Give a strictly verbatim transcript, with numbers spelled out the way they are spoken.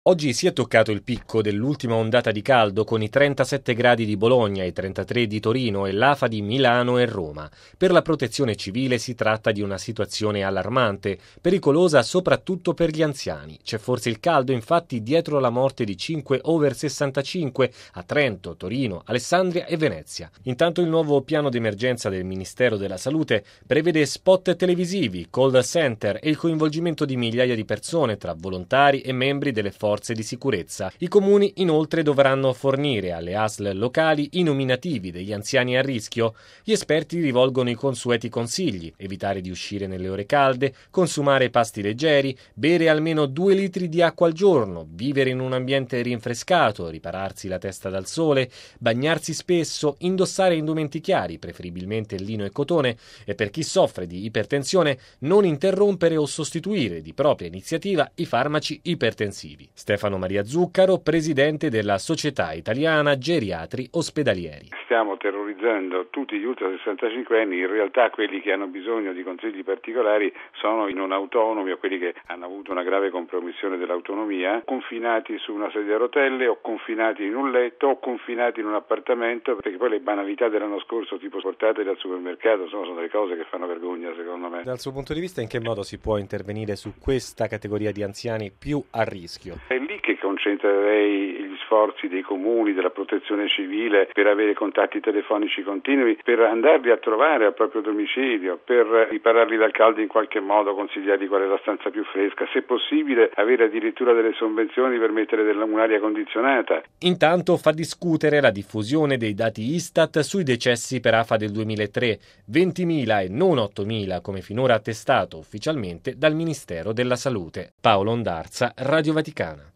Oggi si è toccato il picco dell'ultima ondata di caldo con i trentasette gradi di Bologna, i trentatré di Torino e l'A F A di Milano e Roma. Per la protezione civile si tratta di una situazione allarmante, pericolosa soprattutto per gli anziani. C'è forse il caldo infatti dietro la morte di cinque over sessantacinque a Trento, Torino, Alessandria e Venezia. Intanto il nuovo piano d'emergenza del Ministero della Salute prevede spot televisivi, call center e il coinvolgimento di migliaia di persone tra volontari e membri delle forze forze di sicurezza. I comuni inoltre dovranno fornire alle A S L locali i nominativi degli anziani a rischio. Gli esperti rivolgono i consueti consigli: evitare di uscire nelle ore calde, consumare pasti leggeri, bere almeno due litri di acqua al giorno, vivere in un ambiente rinfrescato, ripararsi la testa dal sole, bagnarsi spesso, indossare indumenti chiari, preferibilmente lino e cotone, e per chi soffre di ipertensione non interrompere o sostituire di propria iniziativa i farmaci ipertensivi. Stefano Maria Zuccaro, presidente della Società Italiana Geriatri Ospedalieri. Stiamo terrorizzando tutti gli ultra sessantacinque anni, in realtà quelli che hanno bisogno di consigli particolari sono i non autonomi o quelli che hanno avuto una grave compromissione dell'autonomia, confinati su una sedia a rotelle o confinati in un letto o confinati in un appartamento, perché poi le banalità dell'anno scorso, tipo portateli al supermercato, sono, sono delle cose che fanno vergogna secondo me. Dal suo punto di vista, in che modo si può intervenire su questa categoria di anziani più a rischio? È lì che concentrerei gli sforzi dei comuni, della protezione civile, per avere contatti telefonici continui, per andarli a trovare al proprio domicilio, per ripararli dal caldo in qualche modo, consigliargli qual è la stanza più fresca, se possibile avere addirittura delle sovvenzioni per mettere un'aria condizionata. Intanto fa discutere la diffusione dei dati Istat sui decessi per A F A del duemilatré, ventimila e non ottomila come finora attestato ufficialmente dal Ministero della Salute. Paolo Ondarza, Radio Vaticana.